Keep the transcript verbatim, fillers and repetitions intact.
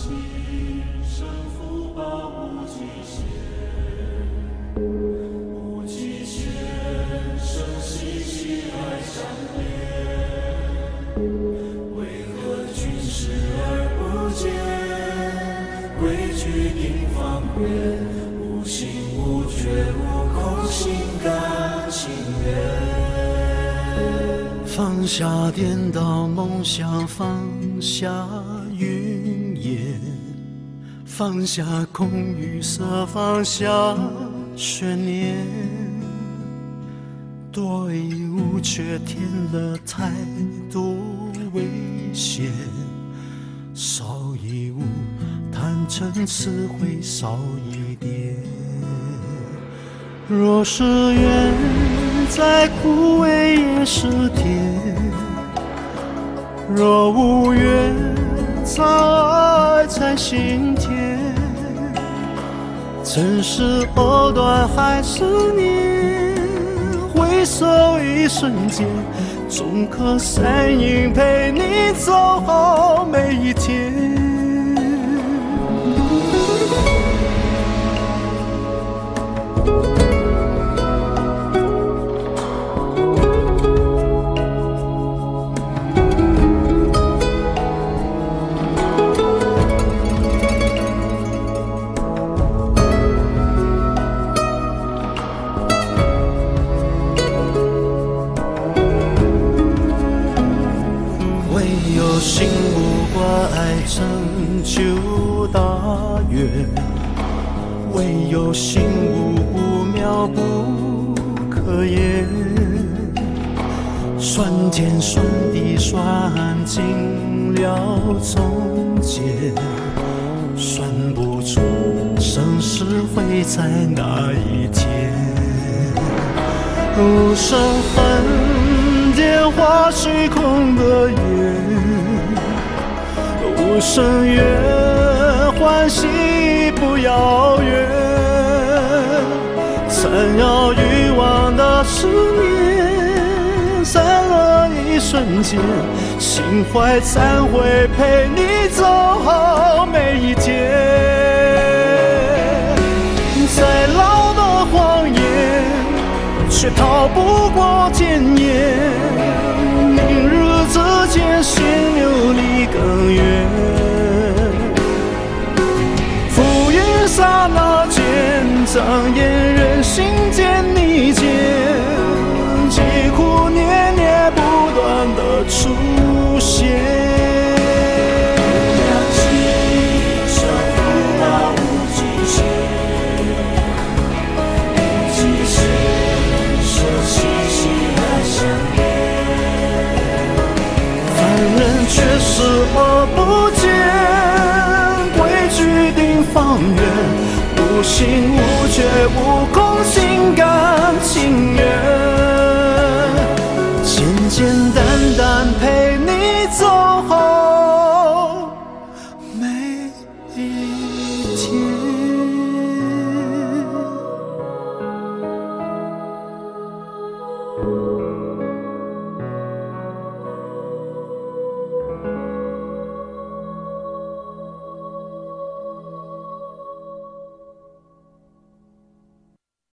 放下颠倒梦想，放下云烟，放下空与色，放下悬念。多一物却添了太多危险，少一物坦诚词汇少一点。若是缘再枯萎也是甜，若无缘藏爱在心田。曾是藕断还是念，回首一瞬间，总可身影陪你走好每一天。心无挂碍成就大愿，唯有心无不妙不可言。酸天酸地酸尽了中间，算不出生死会在哪一天。无声恨电化虚空的眼，无声怨欢喜不遥远。缠绕欲望的思念，散了一瞬间，心怀忏悔陪你走好每一天。再老的谎言却逃不过检验，明日之间心流离更远。浮云刹那间，障眼人心间逆间，疾苦念念不断的出现。却视而不见，规矩定方圆，无心无觉无空，心甘情愿，简简单单陪你走好每一天。